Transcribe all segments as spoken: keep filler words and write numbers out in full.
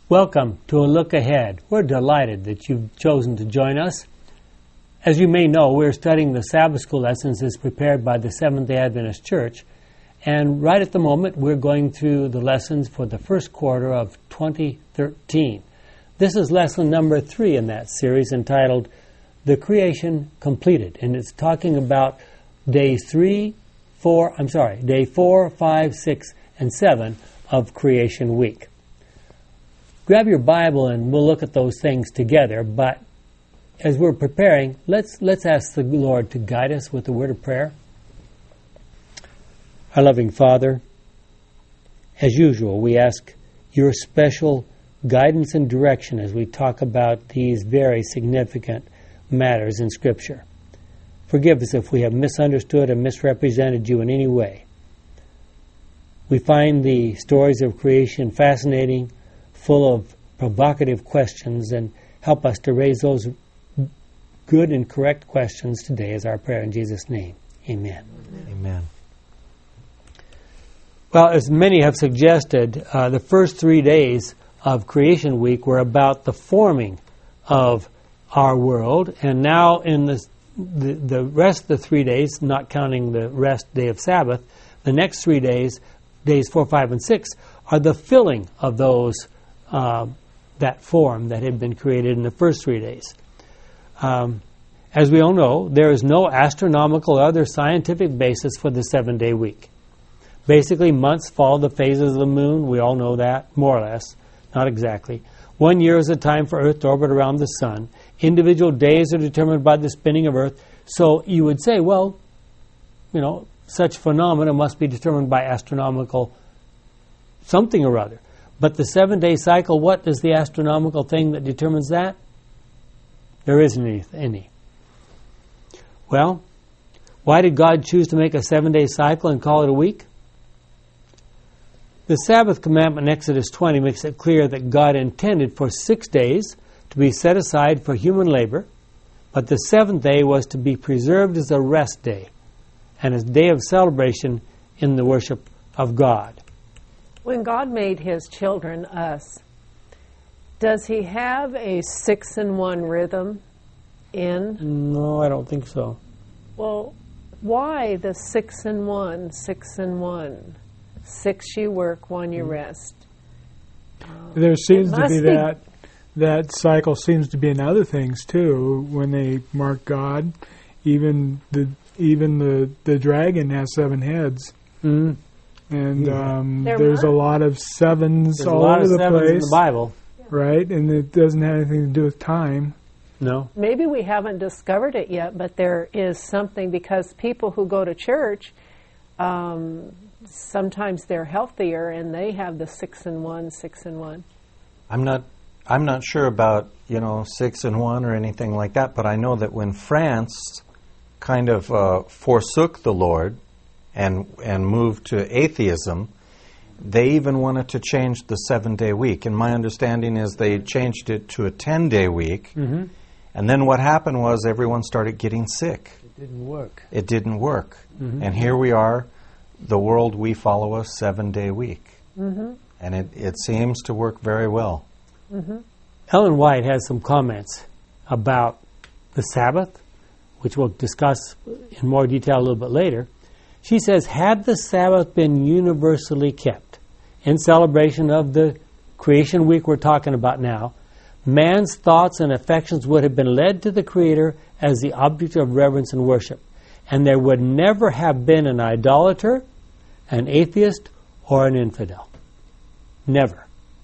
Welcome to A Look Ahead. We're delighted that you've chosen to join us. As you may know, we're studying the Sabbath School lessons as prepared by the Seventh-day Adventist Church. And right at the moment, we're going through the lessons for the first quarter of twenty thirteen. This is lesson number three in that series entitled The Creation Completed. And it's talking about days three, four, I'm sorry, day four, five, six, and seven of Creation Week. Grab your Bible and we'll look at those things together, but as we're preparing, let's let's ask the Lord to guide us with a word of prayer. Our loving Father, as usual, we ask your special guidance and direction as we talk about these very significant matters in Scripture. Forgive us if we have misunderstood and misrepresented you in any way. We find the stories of creation fascinating, full of provocative questions, and help us to raise those good and correct questions today is our prayer in Jesus' name. Amen. Amen. Well, as many have suggested, uh, the first three days of Creation Week were about the forming of our world, and now in the, the, the rest of the three days, not counting the rest day of Sabbath, the next three days, days four, five, and six, are the filling of those Uh, that form that had been created in the first three days. Um, as we all know, there is no astronomical or other scientific basis for the seven-day week. Basically, months follow the phases of the moon. We all know that, more or less, not exactly. One year is a time for Earth to orbit around the sun. Individual days are determined by the spinning of Earth. So you would say, well, you know, such phenomena must be determined by astronomical something or other. But the seven-day cycle, what is the astronomical thing that determines that? There isn't any. any. Well, why did God choose to make a seven-day cycle and call it a week? The Sabbath commandment in Exodus twenty makes it clear that God intended for six days to be set aside for human labor, but the seventh day was to be preserved as a rest day and a day of celebration in the worship of God. When God made His children, us, does He have a six and one rhythm in? No, I don't think so. Well, why the six and one, six and one? Six you work, one you rest. There seems to be, be that that cycle seems to be in other things too. When they mark God, even the even the, the dragon has seven heads. Mm-hmm. And um, There there's might. a lot of sevens There's all a lot over of the sevens place, in the Bible. right? And it doesn't have anything to do with time. No. Maybe we haven't discovered it yet, but there is something, because people who go to church, um, sometimes they're healthier and they have the six and one, six and one. I'm not I'm not sure about, you know, six and one or anything like that, but I know that when France kind of uh, forsook the Lord and and moved to atheism, they even wanted to change the seven-day week. And my understanding is they changed it to a ten-day week. Mm-hmm. And then what happened was everyone started getting sick. It didn't work. It didn't work. Mm-hmm. And here we are, the world we follow a seven-day week. Mm-hmm. And it, it seems to work very well. Mm-hmm. Ellen White has some comments about the Sabbath, which we'll discuss in more detail a little bit later. She says, had the Sabbath been universally kept in celebration of the creation week we're talking about now, man's thoughts and affections would have been led to the Creator as the object of reverence and worship. And there would never have been an idolater, an atheist, or an infidel. Never.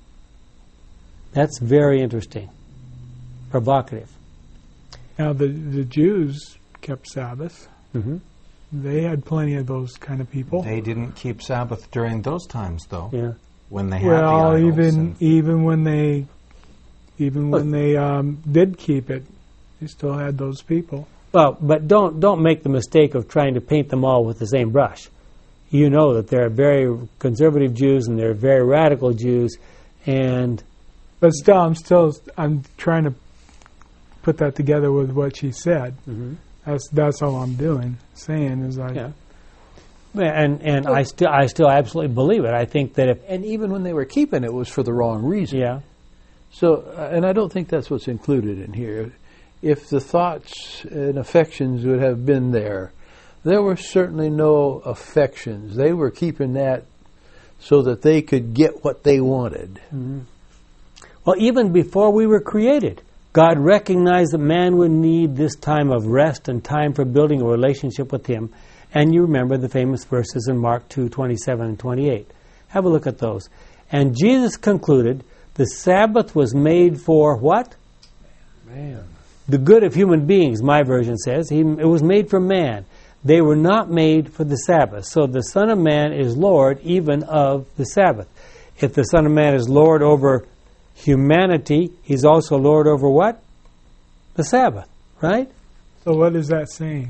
That's very interesting. Provocative. Now, the, the Jews kept Sabbath. Mm-hmm. They had plenty of those kind of people. They didn't keep Sabbath during those times, though. Yeah. When they had Well, the idols even and- even when they even Look. when they um, did keep it, they still had those people. Well, but don't don't make the mistake of trying to paint them all with the same brush. You know that there are very conservative Jews and there are very radical Jews, and But still, I'm still I'm trying to put that together with what she said. mm-hmm. That's that's all I'm doing. Saying is I. yeah. And and I still I still absolutely believe it. I think that if And even when they were keeping it, it was for the wrong reason. yeah, So, uh, and I don't think that's what's included in here. If the thoughts and affections would have been there, there were certainly no affections. They were keeping that so that they could get what they wanted. Mm-hmm. Well, even before we were created, God recognized that man would need this time of rest and time for building a relationship with Him. And you remember the famous verses in Mark two, twenty-seven and twenty-eight. Have a look at those. And Jesus concluded, the Sabbath was made for what? Man. The good of human beings, my version says. He, it was made for man. They were not made for the Sabbath. So the Son of Man is Lord even of the Sabbath. If the Son of Man is Lord over humanity, He's also Lord over what? The Sabbath, right? So what is that saying?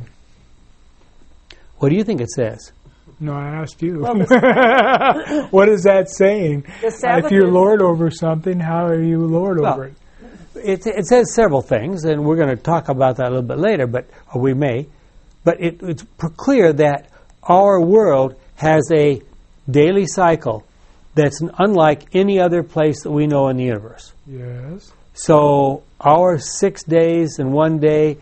What do you think it says? No, I asked you. Well, the, what is that saying? The Sabbath if you're is, Lord over something, how are you Lord well, over it? it? It says several things, and we're going to talk about that a little bit later, but or we may. But it, it's clear that our world has a daily cycle that's unlike any other place that we know in the universe. Yes. So our six days and one day,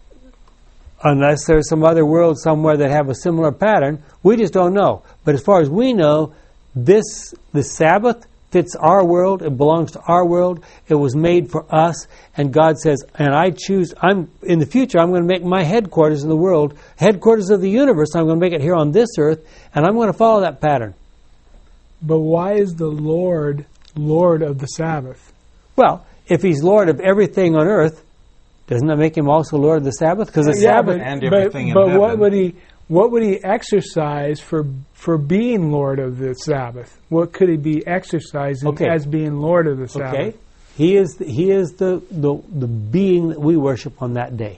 unless there's some other world somewhere that have a similar pattern, we just don't know. But as far as we know, this the Sabbath fits our world. It belongs to our world. It was made for us. And God says, and I choose, I'm in the future, I'm going to make my headquarters in the world, headquarters of the universe, I'm going to make it here on this earth, and I'm going to follow that pattern. But why is the Lord Lord of the Sabbath? Well, if He's Lord of everything on earth, doesn't that make Him also Lord of the Sabbath? Because the yeah, Sabbath... but, and but, everything in but heaven. what would he what would he exercise for for being Lord of the Sabbath? What could he be exercising Okay. as being Lord of the Sabbath? Okay, He is He is the, the the being that we worship on that day.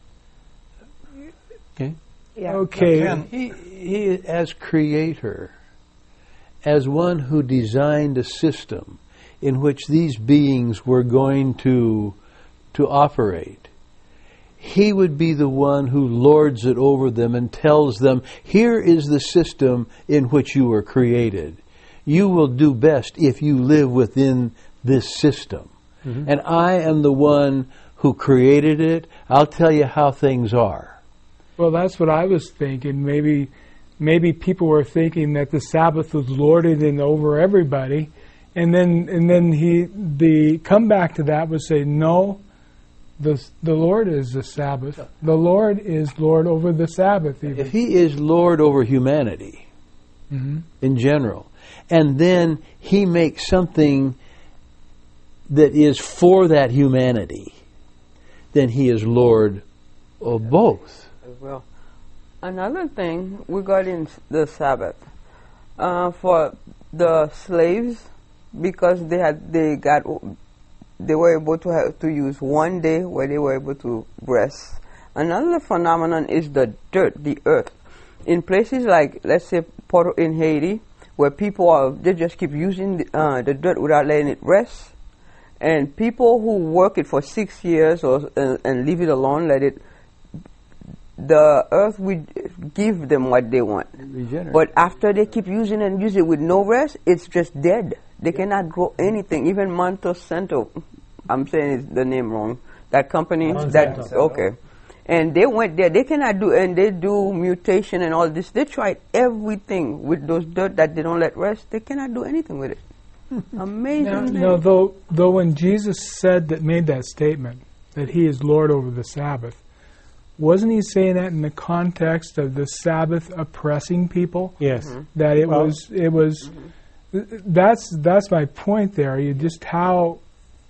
Okay. yeah. Okay. Again, He, he, as creator, as one who designed a system in which these beings were going to to operate, He would be the one who lords it over them and tells them, here is the system in which you were created. You will do best if you live within this system. Mm-hmm. And I am the one who created it. I'll tell you how things are. Well, that's what I was thinking. Maybe maybe people were thinking that the Sabbath was lorded in over everybody, and then and then he the comeback to that was say, no, the the Lord is the Sabbath. The Lord is Lord over the Sabbath even. If He is Lord over humanity Mm-hmm. in general, and then He makes something that is for that humanity, then He is Lord of both. As well. Another thing regarding the Sabbath, uh, for the slaves, because they had they got they were able to have to use one day where they were able to rest. Another phenomenon is the dirt, the earth. In places like, let's say, Porto in Haiti, where people are they just keep using the, uh, the dirt without letting it rest, and people who work it for six years or uh, and leave it alone, let it. The earth will give them what they want. Regenerate. But after they keep using and use it with no rest, it's just dead. They cannot grow anything. Even Monsanto, I'm saying it's the name wrong. That company, that okay, and they went there. They cannot do, and they do mutation and all this. They tried everything with those dirt that they don't let rest. They cannot do anything with it. Amazing. Now, thing. no, though though when Jesus said that made that statement that He is Lord over the Sabbath, wasn't He saying that in the context of the Sabbath oppressing people? Yes. Mm-hmm. That it Well, was it was th- that's that's my point there. You just how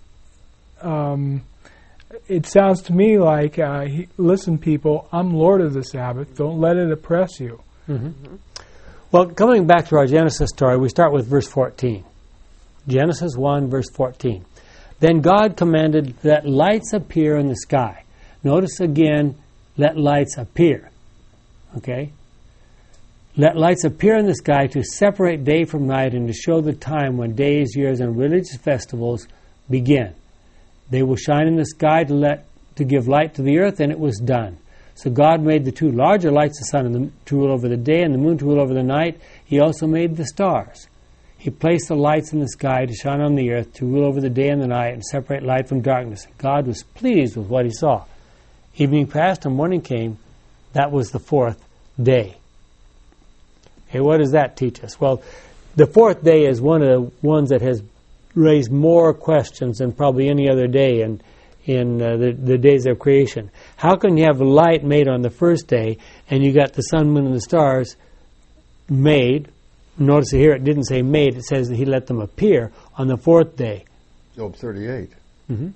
um, it sounds to me like uh, he, listen, people, I'm Lord of the Sabbath. Don't let it oppress you. Mm-hmm. Well, coming back to our Genesis story, we start with verse fourteen. Genesis one, verse fourteen. Then God commanded that lights appear in the sky. Notice again, let lights appear. Okay? Let lights appear in the sky to separate day from night and to show the time when days, years, and religious festivals begin. They will shine in the sky to let to give light to the earth, and it was done. So God made the two larger lights, the sun and the, to rule over the day, and the moon to rule over the night. He also made the stars. He placed the lights in the sky to shine on the earth, to rule over the day and the night, and separate light from darkness. God was pleased with what he saw. Evening passed and morning came. That was the fourth day. Okay, what does that teach us? Well, the fourth day is one of the ones that has raised more questions than probably any other day in, in uh, the, the days of creation. How can you have light made on the first day, and you got the sun, moon, and the stars made? Notice here it didn't say made, it says that he let them appear on the fourth day. Job thirty-eight. Mm-hmm.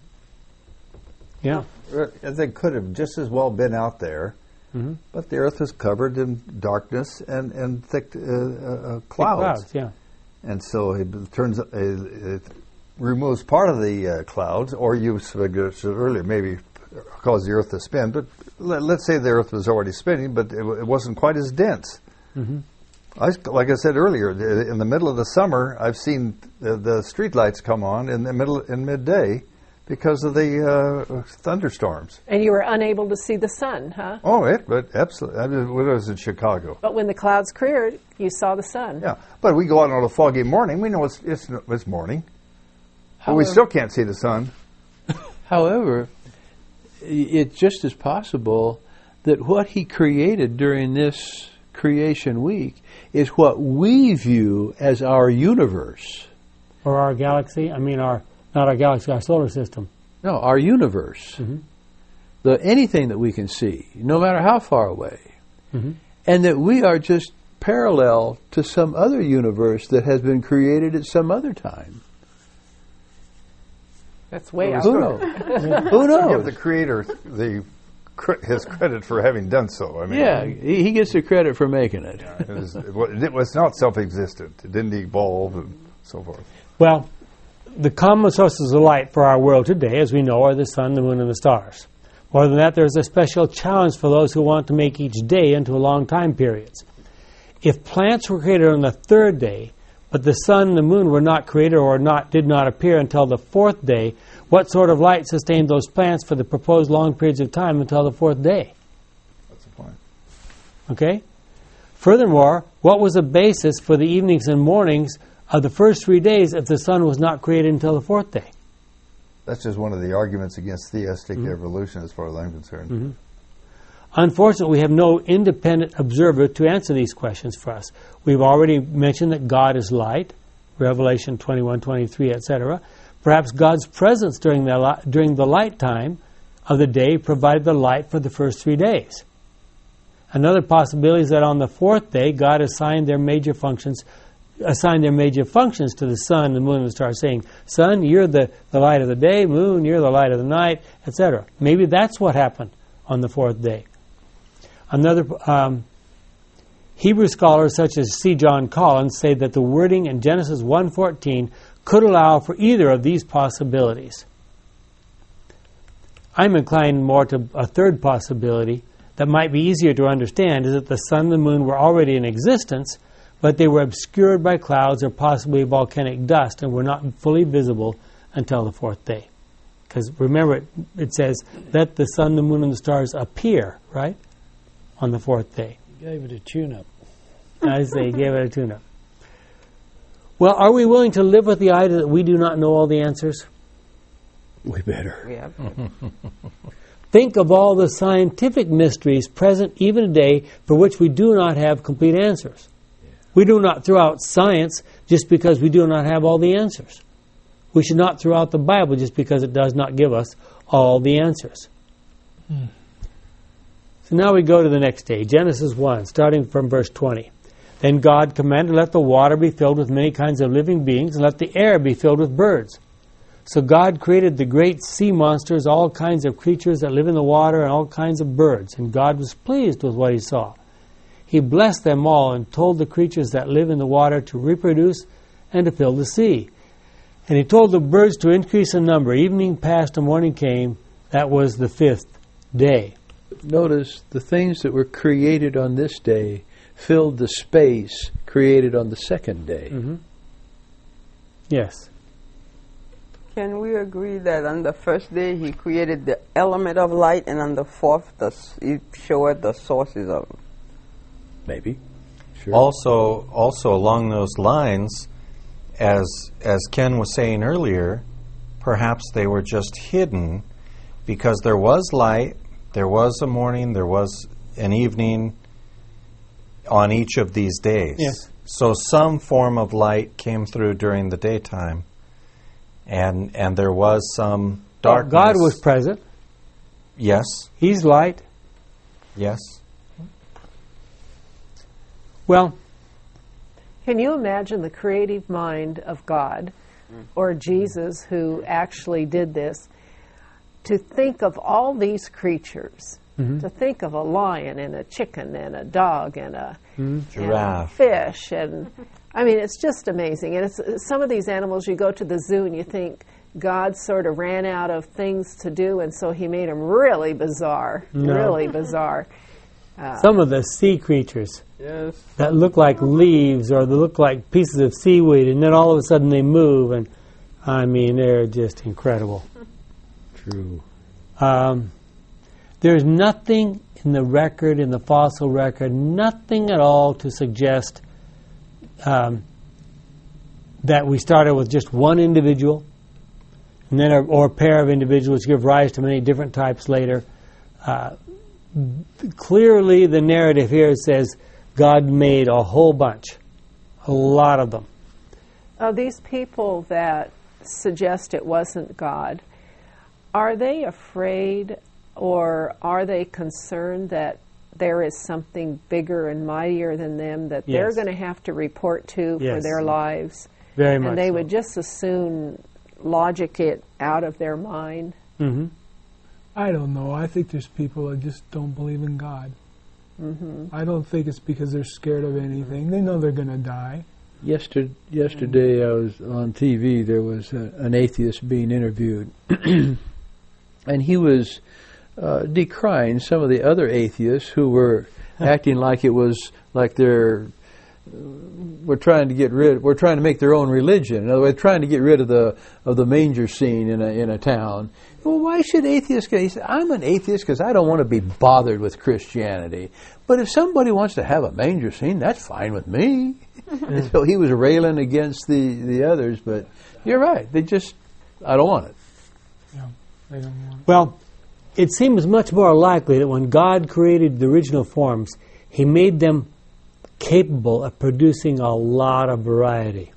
Yeah. They could have just as well been out there, mm-hmm. but the earth is covered in darkness and, and thick uh, uh, clouds. Thick clouds, yeah. And so it turns, uh, it removes part of the uh, clouds, or you suggested earlier, maybe cause the earth to spin, but let, let's say the earth was already spinning, but it, it wasn't quite as dense. Mm-hmm. I, like I said earlier, in the middle of the summer, I've seen the, the street lights come on in the middle in midday because of the uh, thunderstorms. And you were unable to see the sun, huh? Oh, it, but absolutely. I mean, when I was in Chicago. But when the clouds cleared, you saw the sun. Yeah, but we go out on a foggy morning. We know it's it's, it's morning, but we However- still can't see the sun. However, i- it's just as possible that what he created during this creation week is what we view as our universe. Or our galaxy, I mean our, not our galaxy, our solar system. No, our universe. Mm-hmm. The anything that we can see, no matter how far away. Mm-hmm. And that we are just parallel to some other universe that has been created at some other time. That's way out. Who knows? Who Give knows? the Creator the cre- his credit for having done so. I mean, Yeah, he he gets the credit for making it. it was, it was it was not self-existent. It didn't evolve and so forth. Well, the common sources of light for our world today, as we know, are the sun, the moon, and the stars. More than that, there's a special challenge for those who want to make each day into long time periods. If plants were created on the third day, but the sun and the moon were not created or not did not appear until the fourth day, what sort of light sustained those plants for the proposed long periods of time until the fourth day? That's the point. Okay? Furthermore, what was the basis for the evenings and mornings of the first three days if the sun was not created until the fourth day? That's just one of the arguments against theistic evolution, as far as I'm concerned. Mm-hmm. Unfortunately, we have no independent observer to answer these questions for us. We've already mentioned that God is light, Revelation twenty-one, twenty-three, et cetera. Perhaps God's presence during the, li- during the light time of the day provided the light for the first three days. Another possibility is that on the fourth day, God assigned their major functions assigned their major functions to the sun, the moon, and the stars, saying, sun, you're the, the light of the day, moon, you're the light of the night, et cetera. Maybe that's what happened on the fourth day. Another um, Hebrew scholars such as C. John Collins say that the wording in Genesis one fourteen could allow for either of these possibilities. I'm inclined more to a third possibility that might be easier to understand, is that the sun and the moon were already in existence, but they were obscured by clouds or possibly volcanic dust and were not fully visible until the fourth day. Because remember, it, it says, let the sun, the moon, and the stars appear, right, on the fourth day. Gave it a tune-up. I say, he gave it a tune-up. Well, are we willing to live with the idea that we do not know all the answers? We better. Yeah. Think of all the scientific mysteries present even today for which we do not have complete answers. We do not throw out science just because we do not have all the answers. We should not throw out the Bible just because it does not give us all the answers. Hmm. So now we go to the next day, Genesis one, starting from verse twenty. Then God commanded, let the water be filled with many kinds of living beings, and let the air be filled with birds. So God created the great sea monsters, all kinds of creatures that live in the water, and all kinds of birds. And God was pleased with what he saw. He blessed them all and told the creatures that live in the water to reproduce and to fill the sea. And he told the birds to increase in number. Evening passed and morning came. That was the fifth day. Notice the things that were created on this day filled the space created on the second day. Mm-hmm. Yes. Can we agree that on the first day he created the element of light, and on the fourth the, he showed the sources of it? Maybe. Sure. Also, also along those lines, as as Ken was saying earlier, perhaps they were just hidden because there was light, there was a morning, there was an evening on each of these days. Yes. So some form of light came through during the daytime, and and there was some darkness. God was present. Yes. He's light. Yes. Well, Can you imagine the creative mind of God or Jesus who actually did this to think of all these creatures, mm-hmm. to think of a lion and a chicken and a dog and a, Mm-hmm. and a Giraffe. fish and I mean it's just amazing. And it's some of these animals, you go to the zoo and you think God sort of ran out of things to do and so he made them really bizarre, No. really bizarre. some of the sea creatures Yes. that look like leaves or they look like pieces of seaweed, and then all of a sudden they move, and I mean, they're just incredible. True. Um, there's nothing in the record, in the fossil record, nothing at all to suggest um, that we started with just one individual, and then a, or a pair of individuals give rise to many different types later. Uh, clearly, the narrative here says God made a whole bunch, a lot of them. Uh, these people that suggest it wasn't God, are they afraid or are they concerned that there is something bigger and mightier than them that they're Yes. going to have to report to for Yes. their lives? Very much And they so. would just as soon logic it out of their mind. Mm-hmm. I don't know. I think there's people that just don't believe in God. Mm-hmm. I don't think it's because they're scared of anything. They know they're going to die. Yester- yesterday, I was on T V. There was a, an atheist being interviewed, and he was uh, decrying some of the other atheists who were acting like it was like they're uh, we're trying to get rid. We're trying to make their own religion. In other words, trying to get rid of the of the manger scene in a in a town. Well, why should atheists go? He said, "I'm an atheist because I don't want to be bothered with Christianity. But if somebody wants to have a manger scene, that's fine with me." So he was railing against the, the others, but you're right. They just, I don't want it. Yeah, they don't want. Well, it seems much more likely that when God created the original forms, He made them capable of producing a lot of variety.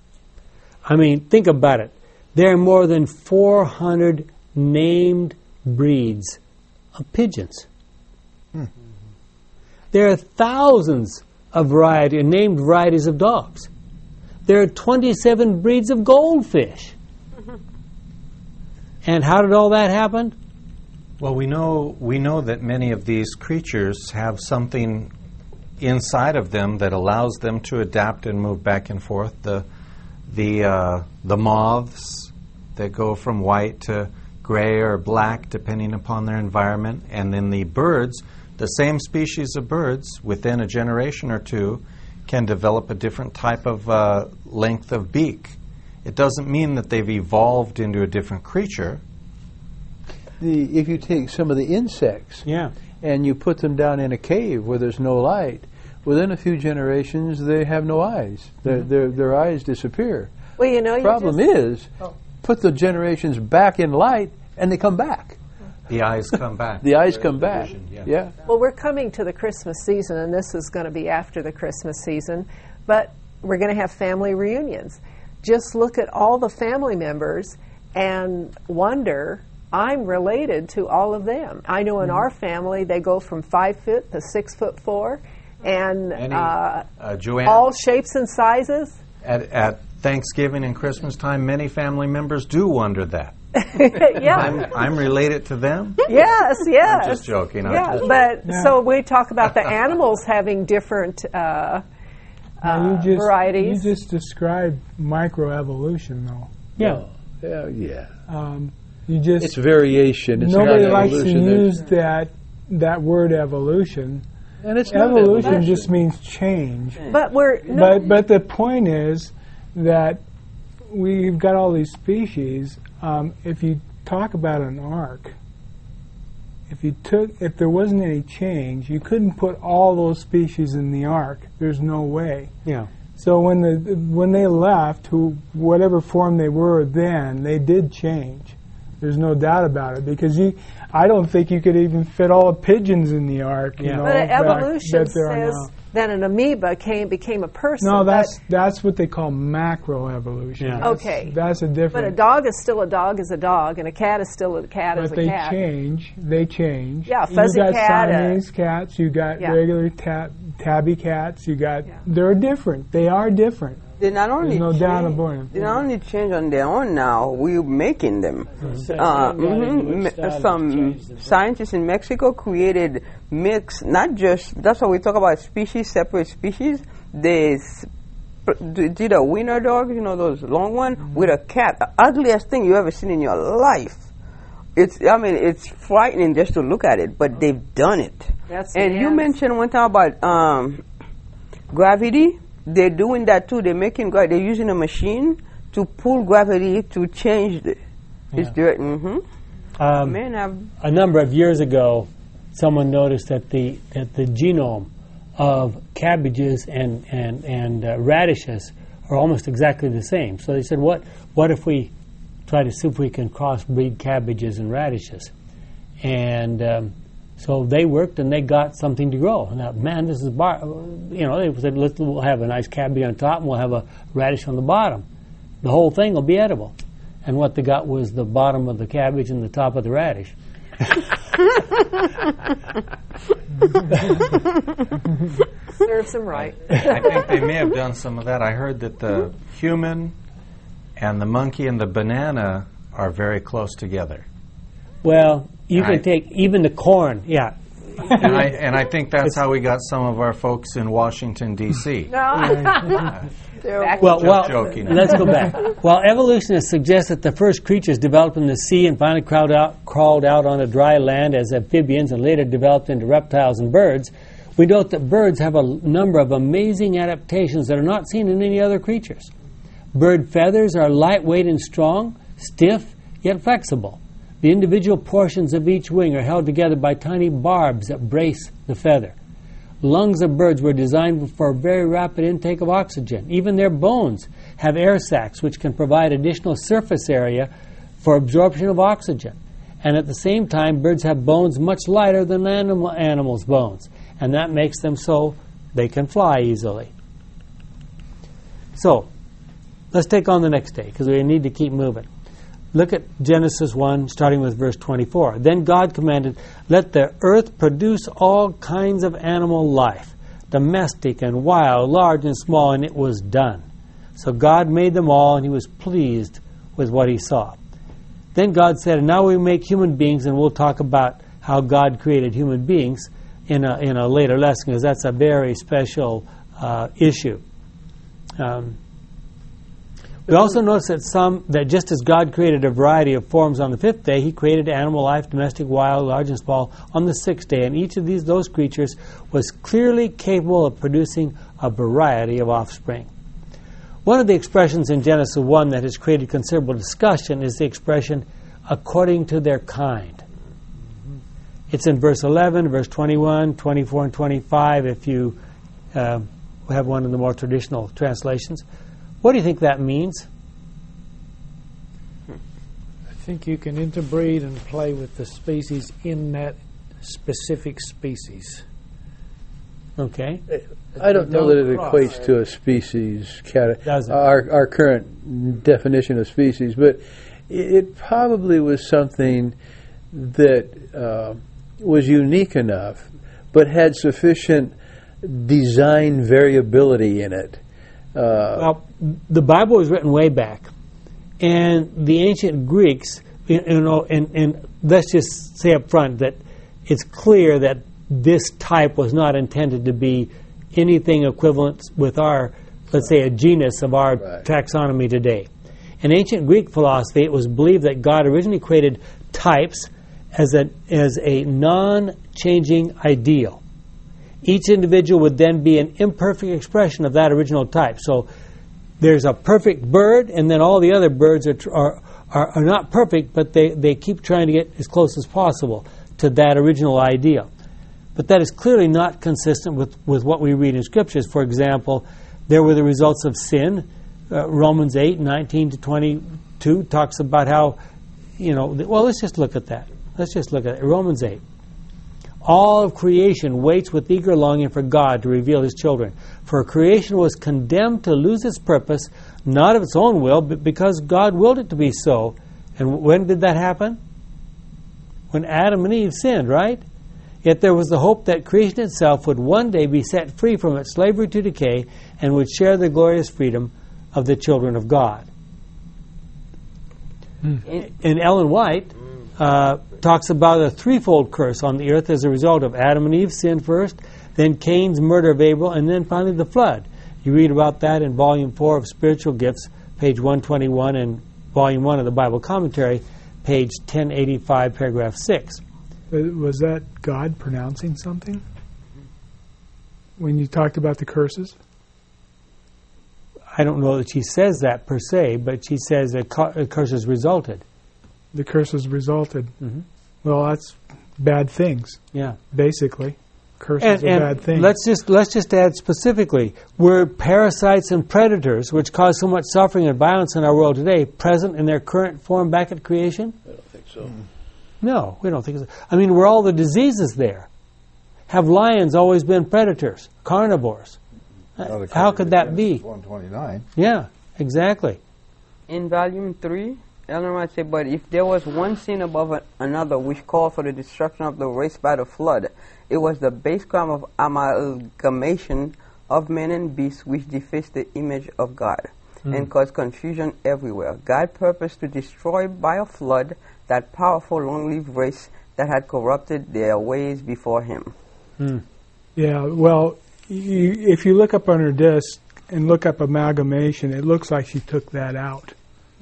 I mean, think about it. There are more than four hundred named breeds of pigeons. Hmm. There are thousands of variety, named varieties of dogs. There are twenty-seven breeds of goldfish. And how did all that happen? Well, we know we know that many of these creatures have something inside of them that allows them to adapt and move back and forth. The the uh, the moths that go from white to gray or black depending upon their environment, and then the birds, the same species of birds within a generation or two can develop a different type of uh, length of beak. It doesn't mean that they've evolved into a different creature. The, if you take some of the insects Yeah. and you put them down in a cave where there's no light, within a few generations they have no eyes. Their, their, their eyes disappear. Well, you know, The you problem just, is, put the generations back in light and they come back. The eyes come back. The eyes come back. Vision, yeah. Yeah. well, we're coming to the Christmas season, and this is going to be after the Christmas season, but we're going to have family reunions. Just look at all the family members and wonder, I'm related to all of them. I know in our family they go from five foot to six foot four, and Any, uh, uh, Joanne, all shapes and sizes. at, at Thanksgiving and Christmas time, many family members do wonder that. yeah. I'm, I'm related to them. Yes, yes. I'm just joking. I'm Yeah, just but Yeah. so we talk about the animals having different uh, Now, uh, you just, varieties. You just described microevolution, though. Yeah. Yeah, yeah. Um, you just It's variation. It's nobody not likes to evolution. use that that word evolution. And it's not Evolution evolution. just means change. but we're no, But but the point is that we've got all these species. Um, if you talk about an ark, if you took if there wasn't any change, you couldn't put all those species in the ark. There's no way. Yeah. So when the when they left, who whatever form they were then, they did change. There's no doubt about it, because you, I don't think you could even fit all the pigeons in the ark. You Yeah. know, But that- evolution that there are says now. that an amoeba came became a person. No, but- that's that's what they call macroevolution. Yeah. That's- Okay. That's a But different. a dog is still a dog is a dog, and a cat is still a cat is But a they cat. change. They change. Yeah, fuzzy you got cat, uh, Siamese cats. You got Yeah. regular tab, tabby cats. You got. Yeah. They're different. They are different. They not only There's no change, doubt about it. they not only change on their own now. We're making them. Uh, mhm. Me- Some scientists in Mexico created mix. Not just that's why we talk about species, separate species. They s- pr- d- did a wiener dog, you know, those long one, Mm-hmm. with a cat. The ugliest thing you ever seen in your life. It's. I mean, it's frightening just to look at it, but they've done it. That's and you nasty. mentioned one time about um, gravity. They're doing that too. They're making gra- they're using a machine to pull gravity to change the. It's Yeah. mm-hmm. Um, Man, I've a number of years ago, someone noticed that the that the genome of cabbages and and and uh, radishes are almost exactly the same. So they said, "What what if we try to see if we can crossbreed cabbages and radishes?" And um, so they worked and they got something to grow. And now, man, this is bar. You know, they said, Let's, "We'll have a nice cabbage on top and we'll have a radish on the bottom. The whole thing will be edible." And what they got was the bottom of the cabbage and the top of the radish. Serves them right. I think they may have done some of that. I heard that the human and the monkey and the banana are very close together. Well, you can Right. take even the corn. Yeah. And I, and I think that's how we got some of our folks in Washington, D C Back- Well, Just well, joking. let's go back. While evolutionists suggest that the first creatures developed in the sea and finally crawled out, crawled out onto dry land as amphibians and later developed into reptiles and birds, we note that birds have a number of amazing adaptations that are not seen in any other creatures. Bird feathers are lightweight and strong, stiff, yet flexible. The individual portions of each wing are held together by tiny barbs that brace the feather. Lungs of birds were designed for very rapid intake of oxygen. Even their bones have air sacs which can provide additional surface area for absorption of oxygen. And at the same time, birds have bones much lighter than animal, animals' bones. And that makes them so they can fly easily. So, let's take on the next day because we need to keep moving. Look at Genesis one, starting with verse twenty-four. Then God commanded, "Let the earth produce all kinds of animal life, domestic and wild, large and small," and it was done. So God made them all, and he was pleased with what he saw. Then God said, "And now we make human beings," and we'll talk about how God created human beings in a, in a later lesson, because that's a very special uh, issue. Um, We also notice that some that just as God created a variety of forms on the fifth day, he created animal life, domestic, wild, large, and small, on the sixth day. And each of these those creatures was clearly capable of producing a variety of offspring. One of the expressions in Genesis one that has created considerable discussion is the expression, "according to their kind." It's in verse eleven, verse twenty-one, twenty-four, and twenty-five, if you uh, have one of the more traditional translations. What do you think that means? I think you can interbreed and play with the species in that specific species. Okay. I don't know that it cross. equates to a species, cate- Doesn't. our, our current definition of species, but it, it probably was something that uh, was unique enough, but had sufficient design variability in it. Uh, Well, the Bible was written way back, and the ancient Greeks, you you know, and, and let's just say up front that it's clear that this type was not intended to be anything equivalent with our, let's say, a genus of our Right. taxonomy today. In ancient Greek philosophy, it was believed that God originally created types as a, as a non-changing ideal. Each individual would then be an imperfect expression of that original type. So there's a perfect bird, and then all the other birds are, tr- are, are, are not perfect, but they, they keep trying to get as close as possible to that original ideal. But that is clearly not consistent with, with what we read in Scriptures. For example, There were the results of sin. Uh, Romans eight, nineteen to twenty-two talks about how, you know, th- well, let's just look at that. Let's just look at it. Romans eight. All of creation waits with eager longing for God to reveal His children. For creation was condemned to lose its purpose, not of its own will, but because God willed it to be so. And when did that happen? When Adam and Eve sinned, right? Yet there was the hope that creation itself would one day be set free from its slavery to decay and would share the glorious freedom of the children of God. Mm. And Ellen White uh, talks about a threefold curse on the earth as a result of Adam and Eve's sin first, then Cain's murder of Abel, and then finally the flood. You read about that in Volume four of Spiritual Gifts, page one twenty-one, and Volume one of the Bible Commentary, page ten eighty-five, paragraph six. Was that God pronouncing something when you talked about the curses? I don't know that she says that per se, but she says that cu- curses resulted. The curses resulted. Mm-hmm. Well, that's bad things. Yeah, basically, curses and, are and bad things. Let's just let's just add specifically: were parasites and predators, which cause so much suffering and violence in our world today, present in their current form back at creation? I don't think so. Mm. No, we don't think so. I mean, were all the diseases there? Have lions always been predators, carnivores? How could that be? one twenty-nine. Yeah, exactly. In volume three, Ellen White said, but if there was one sin above a- another which called for the destruction of the race by the flood, it was the base crime of amalgamation of men and beasts which defaced the image of God mm. and caused confusion everywhere. God purposed to destroy by a flood that powerful long-lived race that had corrupted their ways before Him. Mm. Yeah, well, you, if you look up on her disc and look up amalgamation, it looks like she took that out.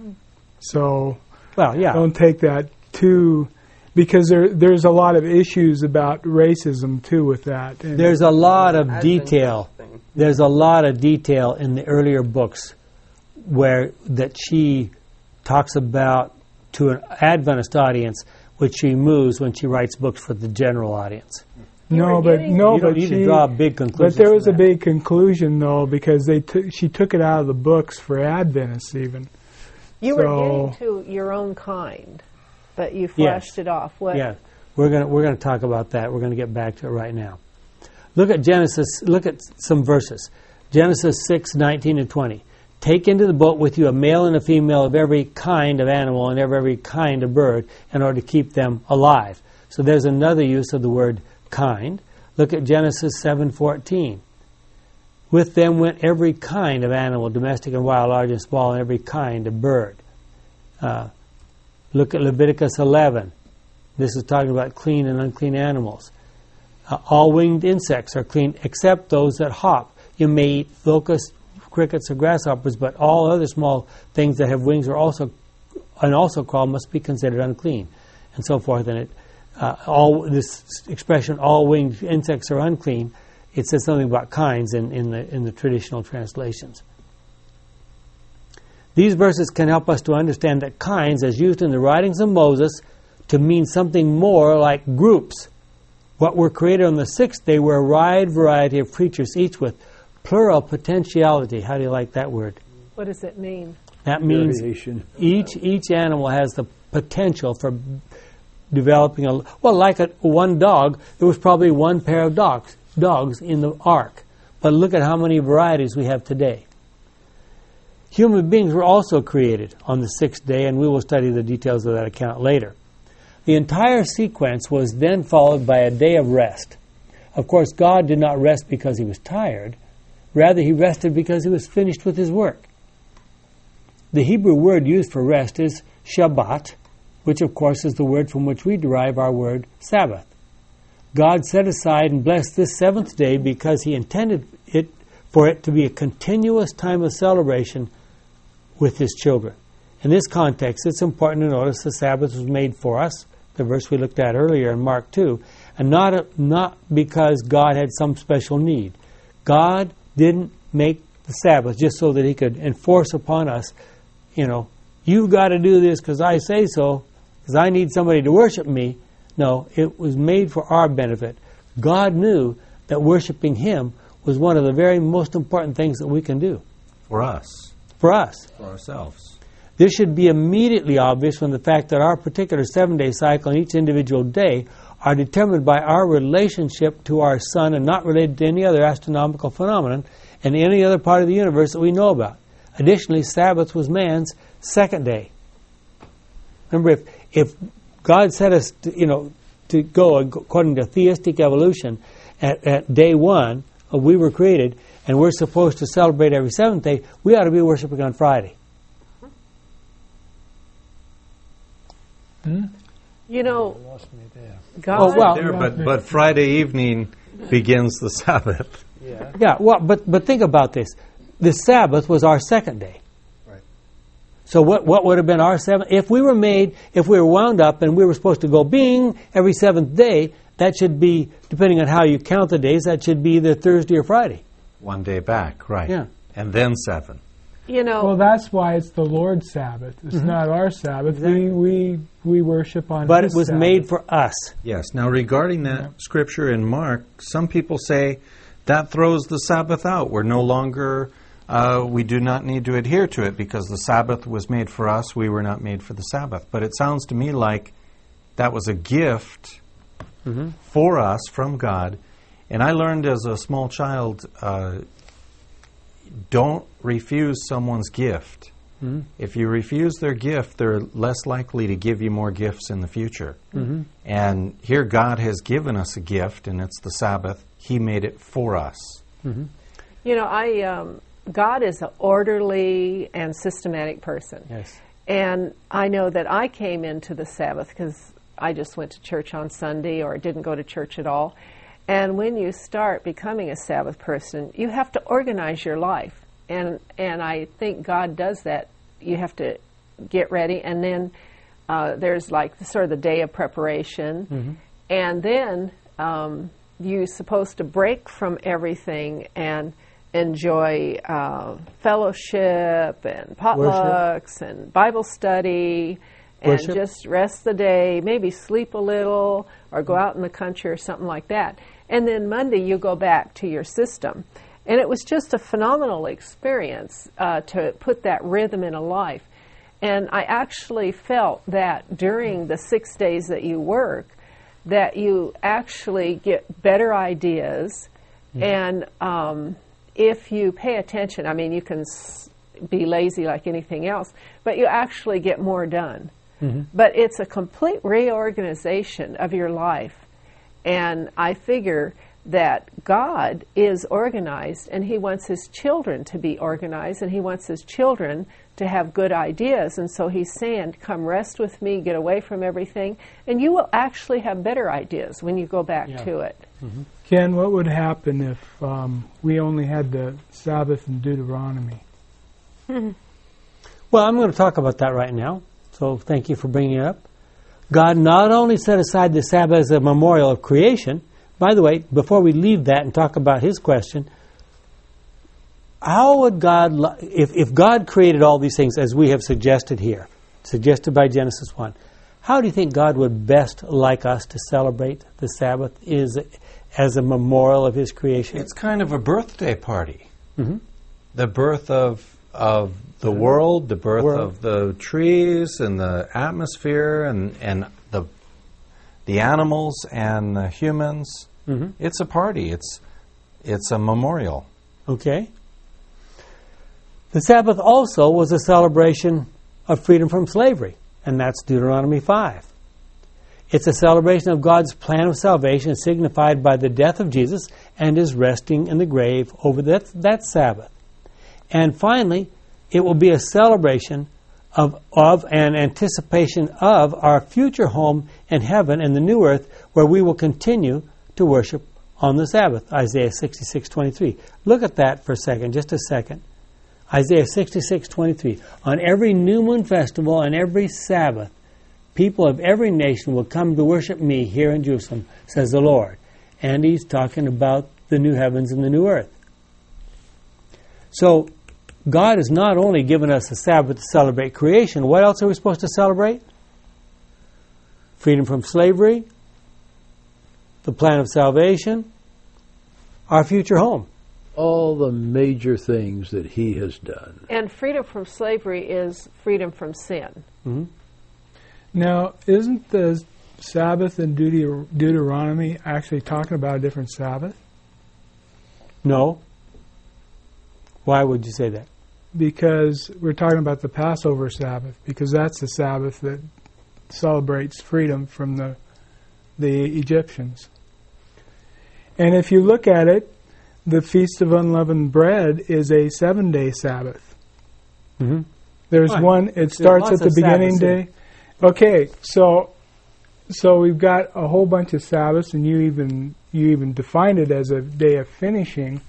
So, well, yeah, don't take that too, because there there's a lot of issues about racism too with that. And there's a lot of detail. There's a lot of detail in the earlier books where that she talks about to an Adventist audience, which she moves when she writes books for the general audience. No, but no, you don't but need she, to draw a big conclusion. But there was from a that. big conclusion though, because they t- she took it out of the books for Adventists even. You so, were getting to your own kind, but you flashed yes. it off. What? Yeah, we're gonna we're gonna talk about that. We're gonna get back to it right now. Look at Genesis. Look at some verses. Genesis six, nineteen and twenty. Take into the boat with you a male and a female of every kind of animal and of every kind of bird, in order to keep them alive. So there's another use of the word kind. Look at Genesis seven fourteen. With them went every kind of animal, domestic and wild, large and small, and every kind of bird. Uh, look at Leviticus eleven. This is talking about clean and unclean animals. Uh, all winged insects are clean except those that hop. You may eat locusts, crickets, or grasshoppers, but all other small things that have wings are also and also crawl must be considered unclean, and so forth. And it uh, all this expression, all winged insects are unclean. It says something about kinds in, in the in the traditional translations. These verses can help us to understand that kinds, as used in the writings of Moses, to mean something more like groups. What were created on the sixth day were a wide variety of creatures, each with plural potentiality. How do you like that word? What does it mean? That means Variation. each each animal has the potential for developing a well, like a one dog. There was probably one pair of dogs. dogs in the ark. But look at how many varieties we have today. Human beings were also created on the sixth day, and we will study the details of that account later. The entire sequence was then followed by a day of rest. Of course, God did not rest because He was tired. Rather, He rested because He was finished with His work. The Hebrew word used for rest is Shabbat, which of course is the word from which we derive our word Sabbath. God set aside and blessed this seventh day because He intended it for it to be a continuous time of celebration with His children. In this context, it's important to notice the Sabbath was made for us, the verse we looked at earlier in Mark two, and not, a, not because God had some special need. God didn't make the Sabbath just so that He could enforce upon us, you know, you've got to do this because I say so, because I need somebody to worship me. No, it was made for our benefit. God knew that worshiping Him was one of the very most important things that we can do For us, for us. for ourselves. This should be immediately obvious from the fact that our particular seven-day cycle and each individual day are determined by our relationship to our sun and not related to any other astronomical phenomenon in any other part of the universe that we know about. Additionally, Sabbath was man's second day. Remember, if, if God set us to, you know, to go according to theistic evolution at, at day one, uh, we were created, and we're supposed to celebrate every seventh day, we ought to be worshiping on Friday. Hmm? You know, Lost me there. God. Oh, well, There, but, but Friday evening begins the Sabbath. Yeah. Yeah, well, but but think about this. The Sabbath was our second day. Right. So what what would have been our seventh? If we were made, if we were wound up and we were supposed to go bing every seventh day, that should be, depending on how you count the days, that should be either Thursday or Friday. One day back, right. Yeah. And then seven. you know, Well, that's why it's the Lord's Sabbath. It's not our Sabbath. We, we we worship on But His it was Sabbath. made for us. Yes. Now, regarding that scripture in Mark, some people say that throws the Sabbath out. We're no longer, uh, we do not need to adhere to it because the Sabbath was made for us. We were not made for the Sabbath. But it sounds to me like that was a gift Mm-hmm. for us from God. And I learned as a small child, uh, don't refuse someone's gift. Mm-hmm. If you refuse their gift, they're less likely to give you more gifts in the future. Mm-hmm. And here God has given us a gift, and it's the Sabbath. He made it for us. Mm-hmm. you know, I um, God is an orderly and systematic person. Yes. And I know that I came into the Sabbath because I just went to church on Sunday or didn't go to church at all. And when you start becoming a Sabbath person, you have to organize your life. And and I think God does that. You have to get ready. And then uh, there's like the, sort of the day of preparation. Mm-hmm. And then um, you're supposed to break from everything and enjoy uh, fellowship and potlucks and Bible study and Worship. just rest the day, maybe sleep a little or go out in the country or something like that. And then Monday you go back to your system. And it was just a phenomenal experience uh, to put that rhythm in a life. And I actually felt that during the six days that you work, that you actually get better ideas. And um, if you pay attention, I mean, you can s- be lazy like anything else, but you actually get more done. Mm-hmm. But it's a complete reorganization of your life. And I figure that God is organized, and He wants His children to be organized, and He wants His children to have good ideas. And so He's saying, come rest with me, get away from everything, and you will actually have better ideas when you go back Yeah. to it. Ken, what would happen if um, we only had the Sabbath in Deuteronomy? Well, I'm going to talk about that right now, so thank you for bringing it up. God not only set aside the Sabbath as a memorial of creation. By the way, before we leave that and talk about his question, how would God, li- if, if God created all these things as we have suggested here, suggested by Genesis one, how do you think God would best like us to celebrate the Sabbath is as a memorial of His creation? It's kind of a birthday party. Mm-hmm. The birth of of the world, the birth World. of the trees and the atmosphere and, and the the animals and the humans. Mm-hmm. It's a party. It's it's a memorial. Okay. The Sabbath also was a celebration of freedom from slavery, and that's Deuteronomy five. It's a celebration of God's plan of salvation signified by the death of Jesus and His resting in the grave over that, that Sabbath. And finally, it will be a celebration of, of and anticipation of our future home in heaven and the new earth where we will continue to worship on the Sabbath, Isaiah sixty-six twenty-three. Look at that for a second, just a second. Isaiah sixty-six twenty-three. On every new moon festival and every Sabbath, people of every nation will come to worship me here in Jerusalem, says the Lord. And He's talking about the new heavens and the new earth. So, God has not only given us a Sabbath to celebrate creation, what else are we supposed to celebrate? Freedom from slavery, the plan of salvation, our future home. all the major things that he has done. And freedom from slavery is freedom from sin. Mm-hmm. Now, isn't the Sabbath in Deut- Deuteronomy actually talking about a different Sabbath? No. Why would you say that? Because we're talking about the Passover Sabbath, because that's the Sabbath that celebrates freedom from the the Egyptians. And if you look at it, the Feast of Unleavened Bread is a seven-day Sabbath. Mm-hmm. There's Right. one, it starts lots at the of beginning Sabbaths, day. Okay, so so we've got a whole bunch of Sabbaths, and you even you even defined it as a day of finishing.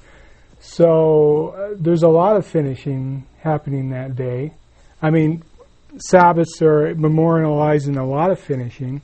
So uh, there's a lot of finishing happening that day. I mean, Sabbaths are memorializing a lot of finishing.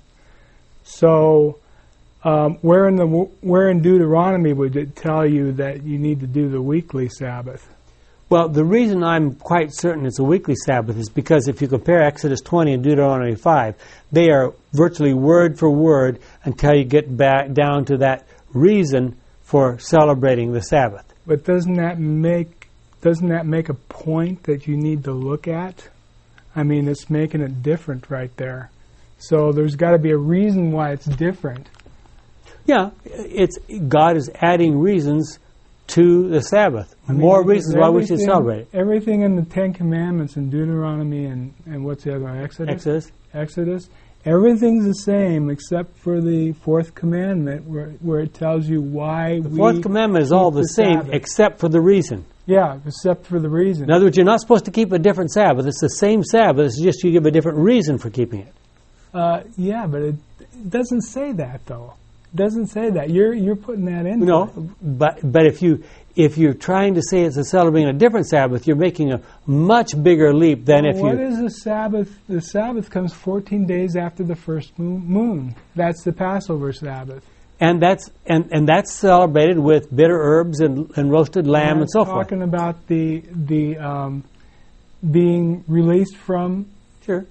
So um, where in the where in Deuteronomy would it tell you that you need to do the weekly Sabbath? Well, the reason I'm quite certain it's a weekly Sabbath is because if you compare Exodus twenty and Deuteronomy five, they are virtually word for word until you get back down to that reason for celebrating the Sabbath. But doesn't that make doesn't that make a point that you need to look at? I mean, it's making it different right there. So there's got to be a reason why it's different. Yeah, it's God is adding reasons to the Sabbath. I mean, More reasons why we should everything- celebrate it. Everything in the Ten Commandments in Deuteronomy and, and what's the other one? Exodus? Exodus. Exodus. Everything's the same except for the fourth commandment where, where it tells you why The we fourth commandment is all keep the the same Sabbath. except for the reason. Yeah, except for the reason. In other words, you're not supposed to keep a different Sabbath. It's the same Sabbath. It's just you give a different reason for keeping it. Uh, yeah, but it, it doesn't say that, though. It doesn't say that. You're you're putting that in. No, but but if you if you're trying to say it's a celebrating a different Sabbath, you're making a much bigger leap than if What you. is the Sabbath? The Sabbath comes fourteen days after the first moon. moon. That's the Passover Sabbath. And that's and, and that's celebrated with bitter herbs and, and roasted lamb and so forth. Talking about the the um, being released from. Sure.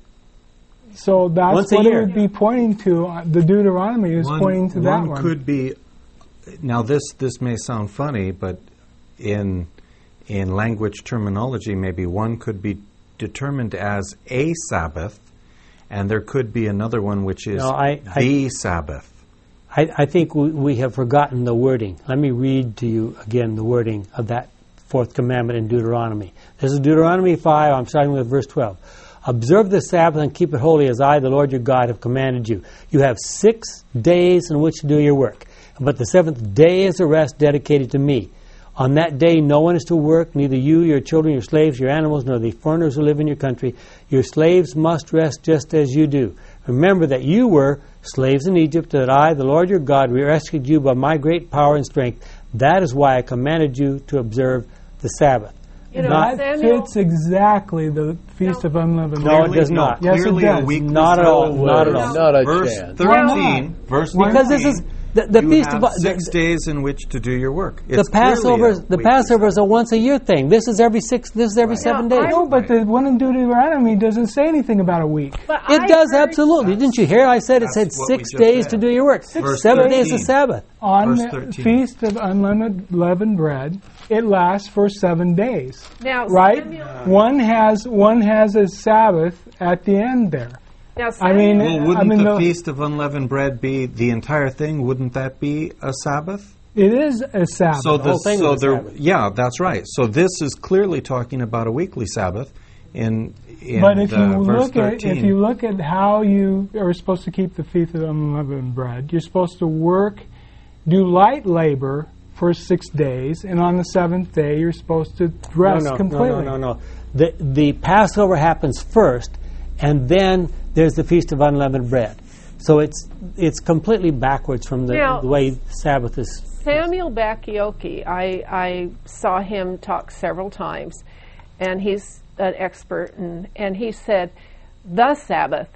So that's Once a what year. it would be pointing to. Uh, the Deuteronomy is One- pointing to that one one. could be. Now, this this may sound funny, but in in language terminology, maybe one could be determined as a Sabbath, and there could be another one which is No, I- I- the Sabbath. I, I think we, we have forgotten the wording. Let me read to you again the wording of that fourth commandment in Deuteronomy. This is Deuteronomy five. I'm starting with verse twelve. Observe the Sabbath and keep it holy as I, the Lord your God, have commanded you. You have six days in which to do your work. But the seventh day is a rest dedicated to me. On that day no one is to work, neither you, your children, your slaves, your animals, nor the foreigners who live in your country. Your slaves must rest just as you do. Remember that you were slaves in Egypt, that I, the Lord your God, rescued you by my great power and strength. That is why I commanded you to observe the Sabbath. You know, Not- That Samuel, fits exactly the Feast of Unleavened No, Bread. it does not. Yes, it Clearly does. a weekly Not at all. Sabbath. Not at all. Not a Verse chance. thirteen. Verse Because this is the, the you feast have of six the, days in which to do your work. the It's clearly Passover. a The weekly Passover is a once a year thing. This is every six. This is every seven Now, days. No, but the one in Deuteronomy doesn't say anything about a week. but It I does heard- absolutely. Didn't you hear? I said it said That's what we six just days said. to do your work. Verse Seven days thirteen. of Sabbath. On Verse the thirteen. Feast of Unleavened Bread, it lasts for seven days. Now, Right? Samuel, One has one has a Sabbath at the end there. now I mean, Samuel- Well, wouldn't I mean, the the- Feast of Unleavened Bread be the entire thing? Wouldn't that be a Sabbath? It is a Sabbath. So whole thing so is a there, Sabbath. yeah, that's right. So this is clearly talking about a weekly Sabbath. In, in but if uh, you verse look at thirteen. if you look at how you are supposed to keep the Feast of Unleavened Bread, you're supposed to work, do light labor for six days, and on the seventh day you're supposed to rest no, no, completely. no, no, no, no. The the Passover happens first, and then there's the Feast of Unleavened Bread. So it's it's completely backwards from the, Now- the way Sabbath is. Samuel Bakioki, I, I saw him talk several times, and he's an expert, and, and he said the Sabbath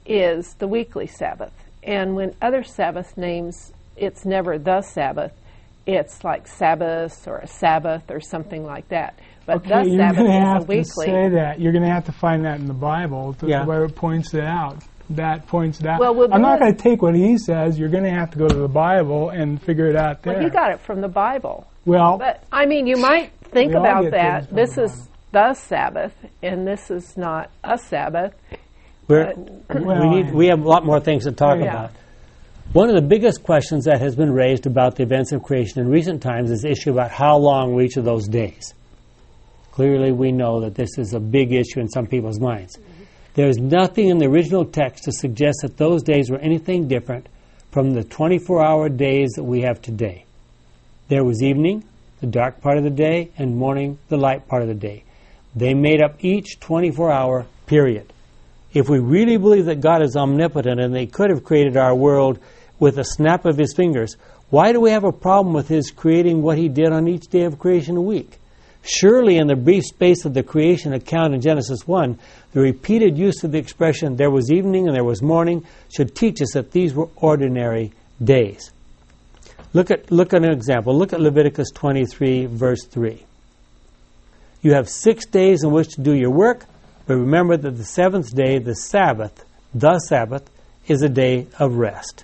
is the weekly Sabbath. And when other Sabbath names, it's never the Sabbath, it's like Sabbath or a Sabbath or something like that. But Okay, the you're Sabbath going to is a have to weekly. say that. You're going to have to find that in the Bible, to, Yeah. where it points it out. That points it out. Well, we'll I'm do not it- going to take what he says. You're going to have to go to the Bible and figure it out there. Well, he got it from the Bible. Well, But, I mean, you might think We all about get that. things This going is the Sabbath, and this is not a Sabbath. We're, But- we need we have a lot more things to talk Yeah. about. One of the biggest questions that has been raised about the events of creation in recent times is the issue about how long were each of those days. Clearly, we know that this is a big issue in some people's minds. There is nothing in the original text to suggest that those days were anything different from the twenty-four hour days that we have today. There was evening, the dark part of the day, and morning, the light part of the day. They made up each twenty-four hour period. If we really believe that God is omnipotent and that He could have created our world with a snap of His fingers, why do we have a problem with His creating what He did on each day of creation a week? Surely in the brief space of the creation account in Genesis one, the repeated use of the expression, there was evening and there was morning, should teach us that these were ordinary days. Look at, look at an example. Look at Leviticus twenty-three, verse three. You have six days in which to do your work, but remember that the seventh day, the Sabbath, the Sabbath, is a day of rest.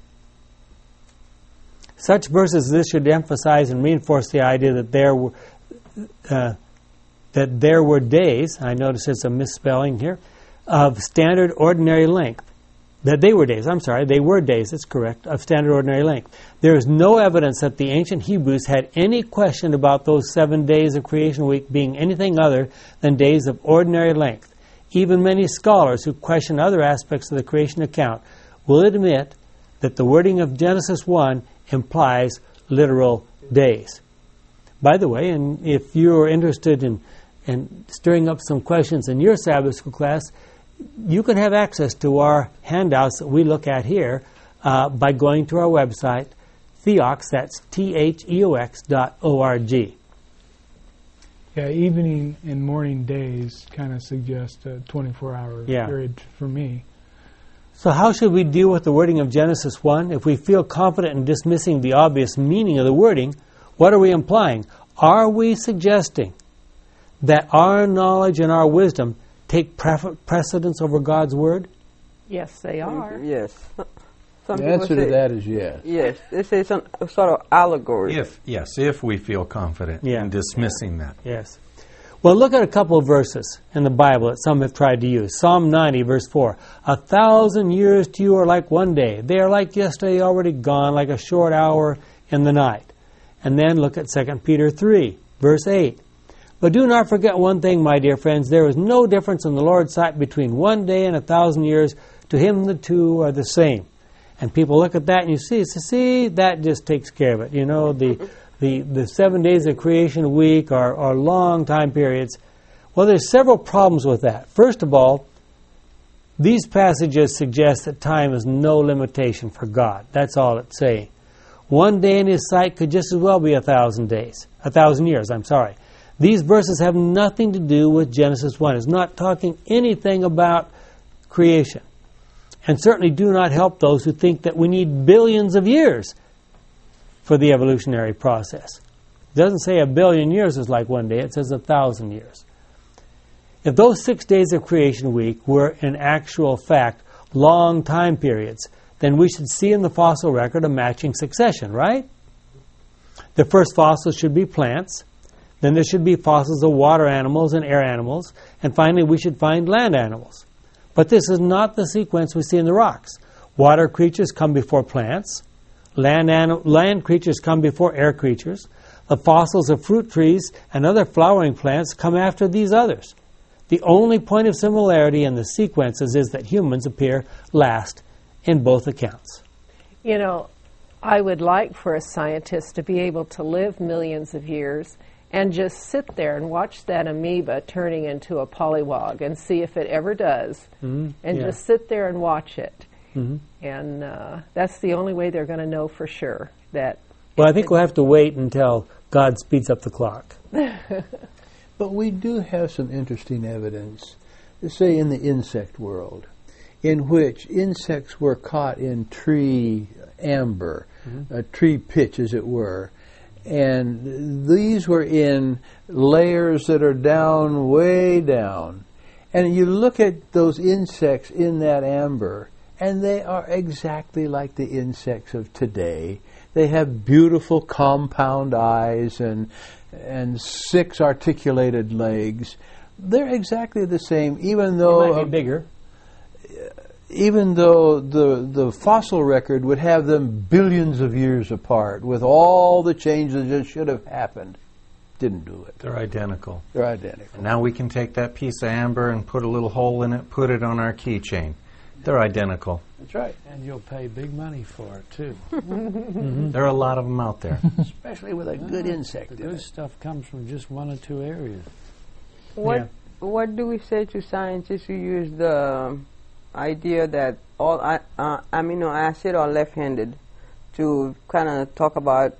Such verses as this should emphasize and reinforce the idea that there were uh, that there were days, I notice it's a misspelling here, of standard ordinary length. That they were days, I'm sorry, they were days, that's correct, of standard ordinary length. There is no evidence that the ancient Hebrews had any question about those seven days of creation week being anything other than days of ordinary length. Even many scholars who question other aspects of the creation account will admit that the wording of Genesis one implies literal days. By the way, and if you're interested in, in stirring up some questions in your Sabbath school class, you can have access to our handouts that we look at here uh, by going to our website, Theox, that's T H E O X dot O R G. yeah, evening and morning days kind of suggest a twenty-four hour Yeah. period for me. So how should we deal with the wording of Genesis one? If we feel confident in dismissing the obvious meaning of the wording, what are we implying? Are we suggesting that our knowledge and our wisdom take pref- precedence over God's Word? Yes, they are. Yes. Some The people answer say, to that is yes. Yes, they say some sort of allegory. If yes, if we feel confident Yeah. in dismissing that. Yes. Well, look at a couple of verses in the Bible that some have tried to use. Psalm ninety, verse four. A thousand years to you are like one day. They are like yesterday already gone, like a short hour in the night. And then look at Second Peter three, verse eight. But do not forget one thing, my dear friends. There is no difference in the Lord's sight between one day and a thousand years. To Him the two are the same. And people look at that and you see, so see, that just takes care of it. You know, the the, the seven days of creation a week are, are long time periods. Well, there's several problems with that. First of all, these passages suggest that time is no limitation for God. That's all it's saying. One day in His sight could just as well be a thousand days, a thousand years, I'm sorry. These verses have nothing to do with Genesis one. It's not talking anything about creation. And certainly do not help those who think that we need billions of years for the evolutionary process. It doesn't say a billion years is like one day. It says a thousand years. If those six days of creation week were in actual fact long time periods, then we should see in the fossil record a matching succession, right? The first fossils should be plants. Then there should be fossils of water animals and air animals. And finally, we should find land animals. But this is not the sequence we see in the rocks. Water creatures come before plants. Land, anim- land creatures come before air creatures. The fossils of fruit trees and other flowering plants come after these others. The only point of similarity in the sequences is that humans appear last in both accounts. You know, I would like for a scientist to be able to live millions of years and just sit there and watch that amoeba turning into a polywog and see if it ever does. Mm-hmm. And Yeah. just sit there and watch it. Mm-hmm. And uh, that's the only way they're going to know for sure that. Well, I think we'll have to wait until God speeds up the clock. But we do have some interesting evidence, say in the insect world, in which insects were caught in tree amber, mm-hmm. a tree pitch as it were, and these were in layers that are down, way down. And you look at those insects in that amber, and they are exactly like the insects of today. They have beautiful compound eyes and and six articulated legs. They're exactly the same, even though They might be bigger. even though the the fossil record would have them billions of years apart, with all the changes that should have happened. Didn't do it. They're identical. They're identical. Now we can take that piece of amber and put a little hole in it, put it on our keychain. They're identical. That's right. And you'll pay big money for it, too. Mm-hmm. There are a lot of them out there. Especially with a good insect The in good it. stuff comes from just one or two areas. What Yeah. What do we say to scientists who use the idea that all uh, uh, amino acid are left-handed to kind of talk about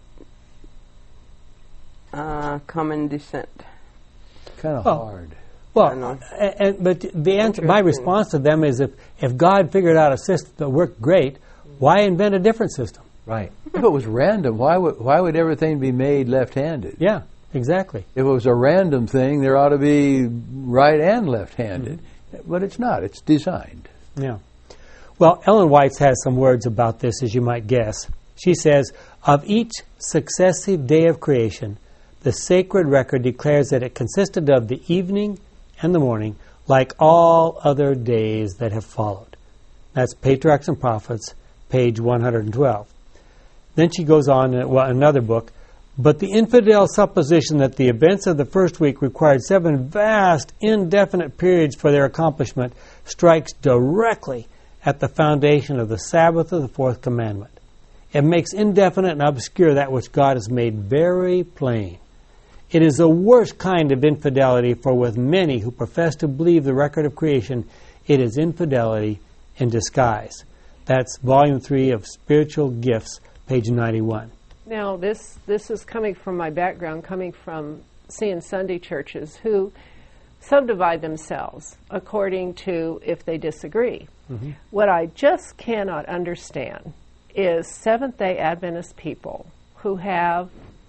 uh, common descent? Kind of Oh. hard. I know. Well, and, and, but the answer, my Interesting. response to them is if, if God figured out a system that worked great, why invent a different system? Right. If it was random, why would why would everything be made left-handed? Yeah, exactly. If it was a random thing, there ought to be right and left-handed. But it's not. It's designed. Yeah. Well, Ellen White has some words about this, as you might guess. She says, of each successive day of creation, the sacred record declares that it consisted of the evening and the morning, like all other days that have followed. That's Patriarchs and Prophets, page one hundred twelve. Then she goes on in well, another book, but the infidel supposition that the events of the first week required seven vast, indefinite periods for their accomplishment strikes directly at the foundation of the Sabbath of the fourth commandment. It makes indefinite and obscure that which God has made very plain. It is the worst kind of infidelity, for with many who profess to believe the record of creation, it is infidelity in disguise. That's volume three of Spiritual Gifts, page ninety-one. Now, this this is coming from my background, coming from seeing Sunday churches who subdivide themselves according to if they disagree. Mm-hmm. What I just cannot understand is Seventh-day Adventist people who have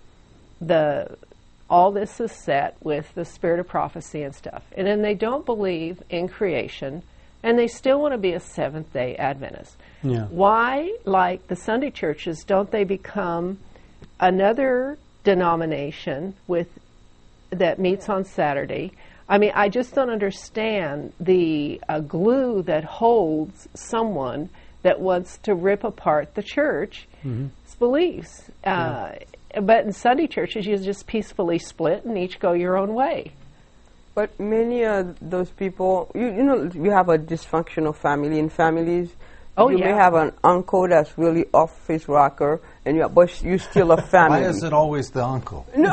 the all this is set with the spirit of prophecy and stuff, and then they don't believe in creation, and they still want to be a Seventh-day Adventist. Yeah. Why, like the Sunday churches, don't they become another denomination with that meets on Saturday? I mean, I just don't understand the uh, glue that holds someone that wants to rip apart the church's mm-hmm. beliefs. Uh, yeah. But in Sunday churches, you just peacefully split and each go your own way. But many of those people, you, you know, you have a dysfunctional family in families. Oh, you yeah. may have an uncle that's really off his rocker, and you but you're still a family. Why is it always the uncle? No,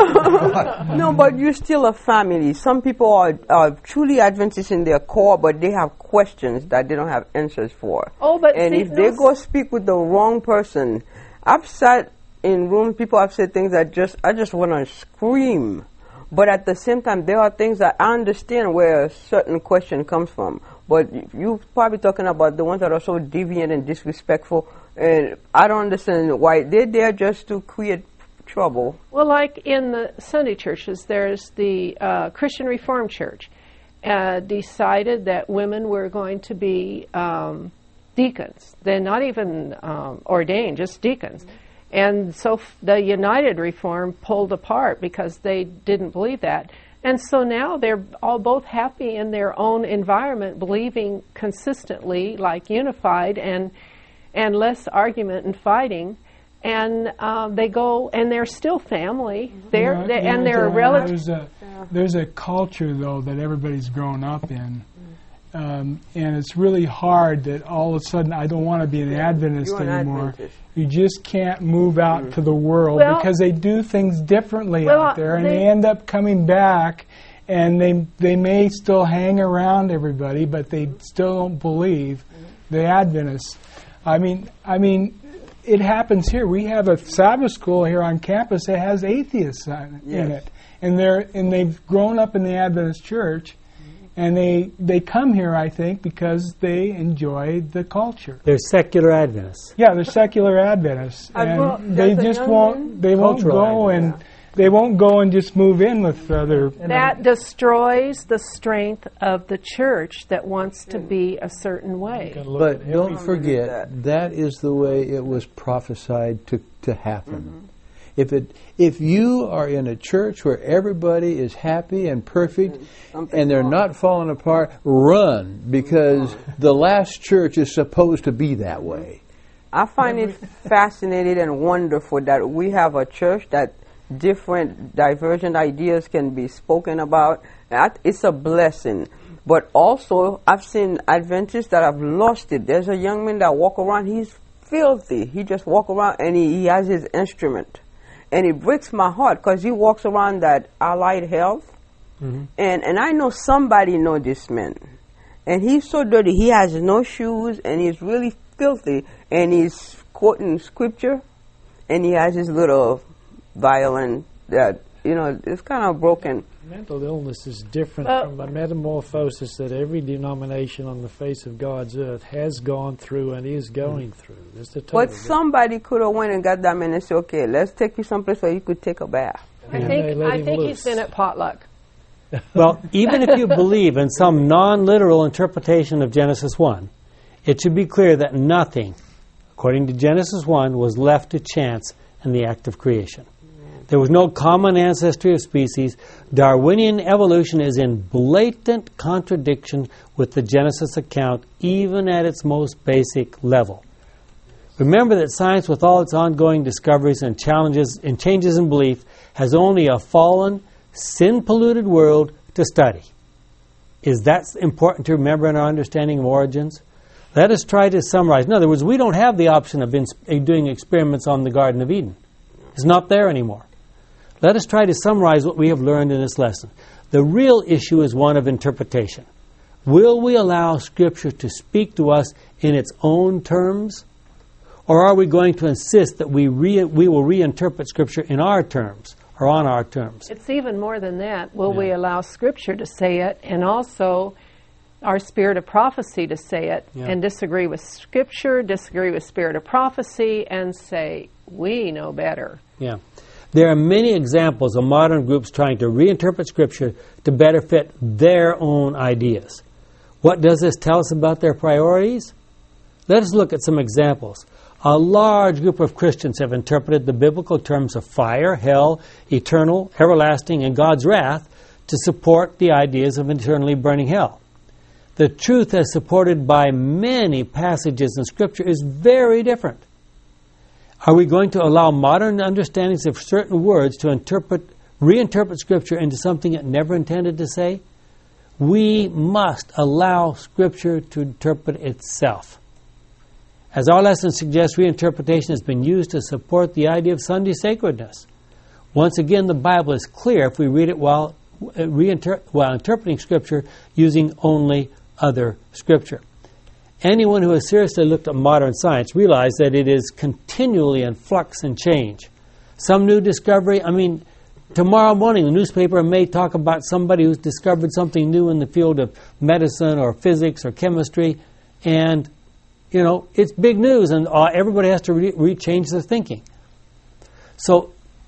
no, but you're still a family. Some people are, are truly Adventists in their core, but they have questions that they don't have answers for. Oh, but and see, if they no, go speak with the wrong person, I've sat in rooms, people have said things that just I just want to scream. But at the same time, there are things that I understand where a certain question comes from. But you're probably talking about the ones that are so deviant and disrespectful, and I don't understand why they're there just to create trouble. Well, like in the Sunday churches, there's the uh, Christian Reformed Church uh, decided that women were going to be um, deacons. They're not even um, ordained, just deacons. Mm-hmm. And so f- the United Reform pulled apart because they didn't believe that. And so now they're all both happy in their own environment, believing consistently, like unified, and and less argument and fighting. And uh, they go, and they're still family. They're You know, they, you know, and they're Joanne, relative. There's a, there's a culture, though, that everybody's grown up in. Um, and it's really hard that all of a sudden I don't want to be an Adventist You're an anymore. Adventist. You just can't move out mm. to the world well, because they do things differently well, out there, and they, they end up coming back, and they they may still hang around everybody, but they still don't believe mm. the Adventists. I mean, I mean, it happens here. We have a Sabbath school here on campus that has atheists in yes. it, and they're and they've grown up in the Adventist church. And they, they come here, I think, because they enjoy the culture. They're secular Adventists. Yeah, they're secular Adventists, I and grew up- they there's a just young won't man- they won't Cultural go and Adventists. they won't go and just move in with other. That destroys the strength of the church that wants to be a certain way. But don't forget, that is the way it was prophesied to, to happen. Mm-hmm. If it, if you are in a church where everybody is happy and perfect mm-hmm. and they're not falling apart, run, because the last church is supposed to be that way. I find it fascinating and wonderful that we have a church that different divergent ideas can be spoken about. It's a blessing. But also, I've seen Adventists that have lost it. There's a young man that walk around, he's filthy. He just walk around and he, he has his instrument. And it breaks my heart because he walks around that Allied Health. Mm-hmm. And, and I know somebody know this man. And he's so dirty. He has no shoes and he's really filthy. And he's quoting scripture. And he has his little violin that, you know, it's kind of broken. Mental illness is different uh, from the metamorphosis that every denomination on the face of God's earth has gone through and is going through. There's the total but difference. Somebody could have went and got that man and said, okay, let's take you someplace where you could take a bath. I And think, they let I him think loose. he's been at potluck. Well, even if you believe in some non-literal interpretation of Genesis one, it should be clear that nothing, according to Genesis one, was left to chance in the act of creation. There was no common ancestry of species. Darwinian evolution is in blatant contradiction with the Genesis account, even at its most basic level. Remember that science, with all its ongoing discoveries and challenges and changes in belief, has only a fallen, sin-polluted world to study. Is that important to remember in our understanding of origins? Let us try to summarize. In other words, we don't have the option of ins- doing experiments on the Garden of Eden. It's not there anymore. Let us try to summarize what we have learned in this lesson. The real issue is one of interpretation. Will we allow Scripture to speak to us in its own terms? Or are we going to insist that we re- we will reinterpret Scripture in our terms or on our terms? It's even more than that. Will Yeah. we allow Scripture to say it and also our spirit of prophecy to say it Yeah. and disagree with Scripture, disagree with spirit of prophecy, and say, we know better? Yeah. There are many examples of modern groups trying to reinterpret Scripture to better fit their own ideas. What does this tell us about their priorities? Let us look at some examples. A large group of Christians have interpreted the biblical terms of fire, hell, eternal, everlasting, and God's wrath to support the ideas of eternally burning hell. The truth as supported by many passages in Scripture is very different. Are we going to allow modern understandings of certain words to interpret, reinterpret Scripture into something it never intended to say? We must allow Scripture to interpret itself. As our lesson suggests, reinterpretation has been used to support the idea of Sunday sacredness. Once again, the Bible is clear if we read it while, uh, reinter- while interpreting Scripture using only other Scripture. Anyone who has seriously looked at modern science realizes that it is continually in flux and change. Some new discovery, I mean, tomorrow morning the newspaper may talk about somebody who's discovered something new in the field of medicine or physics or chemistry, and, you know, it's big news, and uh, everybody has to re- re- change their thinking. So,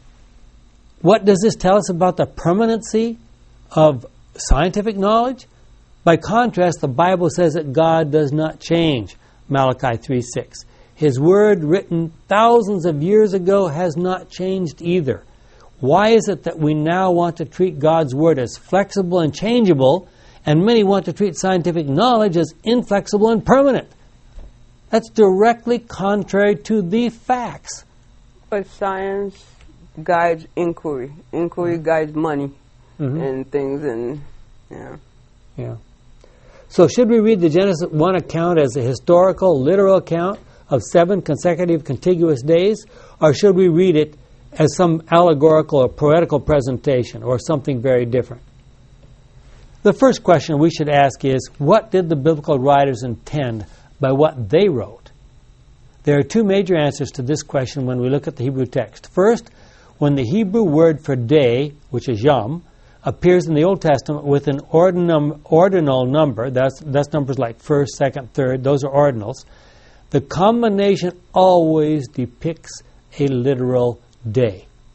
what does this tell us about the permanency of scientific knowledge? By contrast, the Bible says that God does not change, Malachi three six. His word, written thousands of years ago, has not changed either. Why is it that we now want to treat God's word as flexible and changeable, and many want to treat scientific knowledge as inflexible and permanent? That's directly contrary to the facts. But science guides inquiry. Inquiry guides money Mm-hmm. and things, and yeah. Yeah. So should we read the Genesis one account as a historical, literal account of seven consecutive contiguous days, or should we read it as some allegorical or poetical presentation, or something very different? The first question we should ask is, what did the biblical writers intend by what they wrote? There are two major answers to this question when we look at the Hebrew text. First, when the Hebrew word for day, which is yom, appears in the Old Testament with an ordinal, ordinal number, that's, that's numbers like first, second, third, those are ordinals, the combination always depicts a literal day.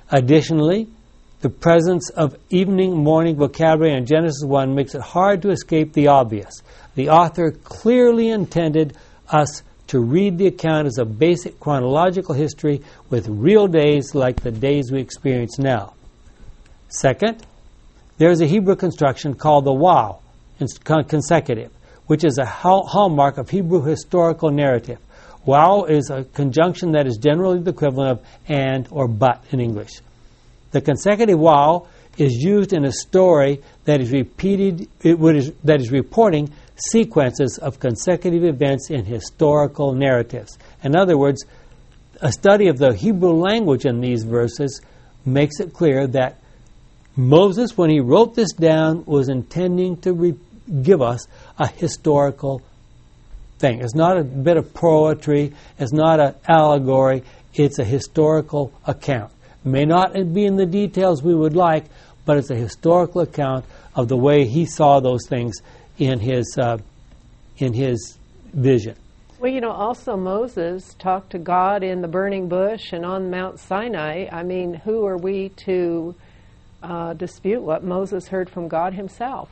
Additionally, the presence of evening, morning vocabulary in Genesis one makes it hard to escape the obvious. The author clearly intended us to read the account as a basic chronological history with real days like the days we experience now. Second, there is a Hebrew construction called the wow, consecutive, which is a hallmark of Hebrew historical narrative. Wow is a conjunction that is generally the equivalent of and or but in English. The consecutive wow is used in a story that is repeated, it is, that is reporting sequences of consecutive events in historical narratives. In other words, a study of the Hebrew language in these verses makes it clear that Moses, when he wrote this down, was intending to re- give us a historical thing. It's not a bit of poetry, it's not an allegory, it's a historical account. It may not be in the details we would like, but it's a historical account of the way he saw those things in his uh, in his vision. Well, you know, also Moses talked to God in the burning bush and on Mount Sinai. I mean, who are we to uh, dispute what Moses heard from God himself?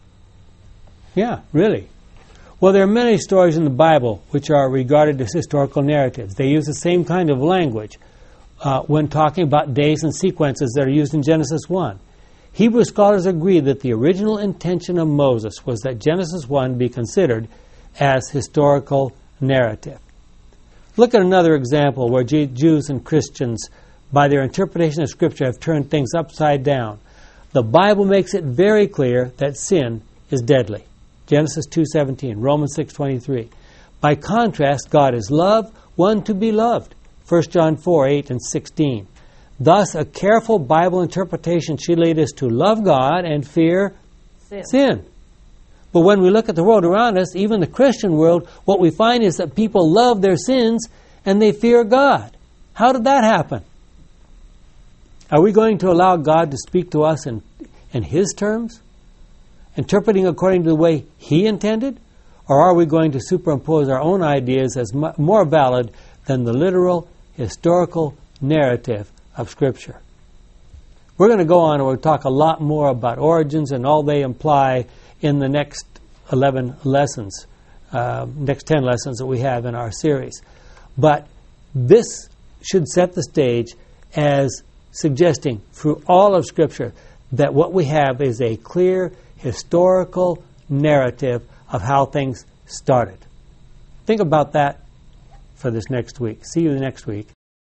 Yeah, really. Well, there are many stories in the Bible which are regarded as historical narratives. They use the same kind of language uh, when talking about days and sequences that are used in Genesis one. Hebrew scholars agree that the original intention of Moses was that Genesis one be considered as historical narrative. Look at another example where G- Jews and Christians, by their interpretation of Scripture, have turned things upside down. The Bible makes it very clear that sin is deadly. Genesis two seventeen, Romans six twenty-three. By contrast, God is love, one to be loved. First John four eight and sixteen. Thus, a careful Bible interpretation should lead us to love God and fear sin. sin. But when we look at the world around us, even the Christian world, what we find is that people love their sins and they fear God. How did that happen? Are we going to allow God to speak to us in, in His terms, interpreting according to the way He intended? Or are we going to superimpose our own ideas as mu- more valid than the literal, historical narrative of Scripture? We're going to go on and we'll talk a lot more about origins and all they imply in the next eleven lessons, uh, next ten lessons that we have in our series. But this should set the stage as suggesting through all of Scripture that what we have is a clear historical narrative of how things started. Think about that for this next week. See you next week